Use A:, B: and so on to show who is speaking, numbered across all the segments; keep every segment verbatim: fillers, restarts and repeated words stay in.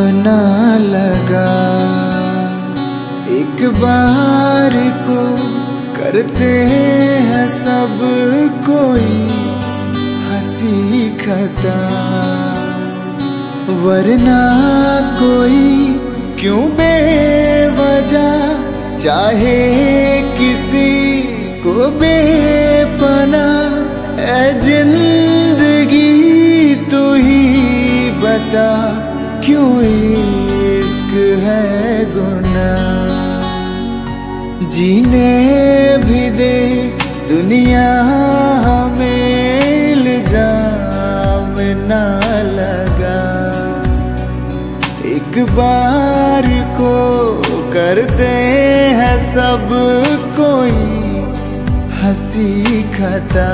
A: ना लगा। एक बार को करते हैं सब कोई हंसी खता, वरना कोई क्यों बेवजह चाहे किसी को बेपनाह। ऐ जिंदगी तू ही बता क्यों इश्क है गुनाह। जीने भी दे दुनिया हमें इल्जाम ना लगा। एक बार को करते हैं सब कोई हंसी खता।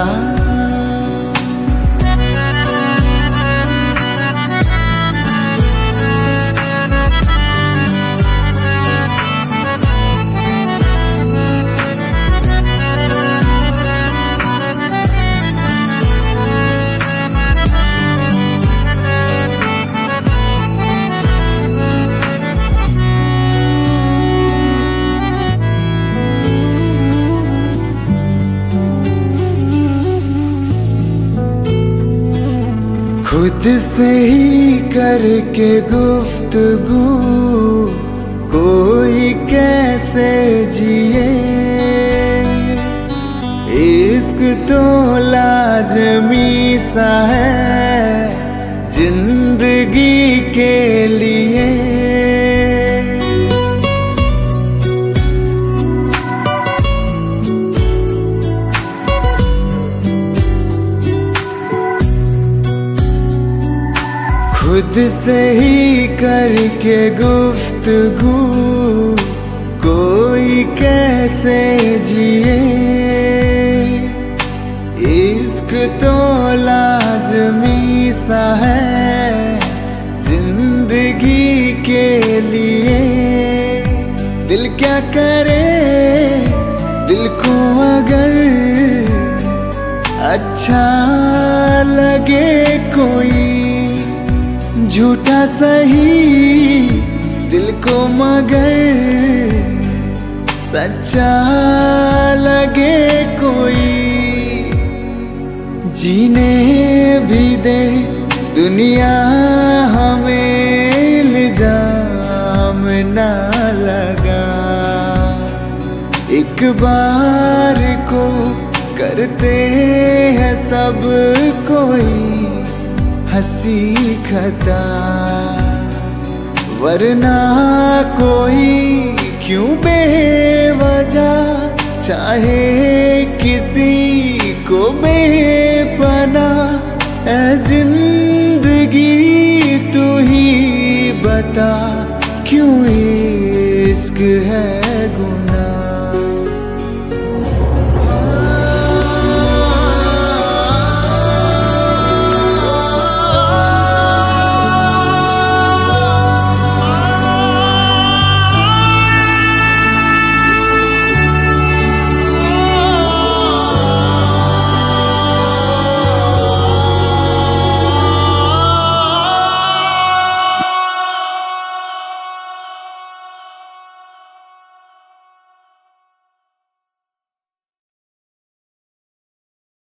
A: खुद से ही करके गुफ्तगू कोई कैसे जिए। इश्क तो लाजमी सा है जिंदगी के लिए। खुद से ही करके गुफ्तगू कोई कैसे जिए। इश्क तो लाजमी सा है जिंदगी के लिए। दिल क्या करे दिल को अगर अच्छा लगे कोई, झूठा सही दिल को मगर सच्चा लगे कोई। जीने भी दे दुनिया हमें इल्जाम ना लगा। एक बार को करते हैं सब कोई हंसी खता, वरना कोई क्यों बेवजह चाहे किसी को बेपनाह। ऐ जिंदगी तू ही बता क्यों इश्क है गुनाह।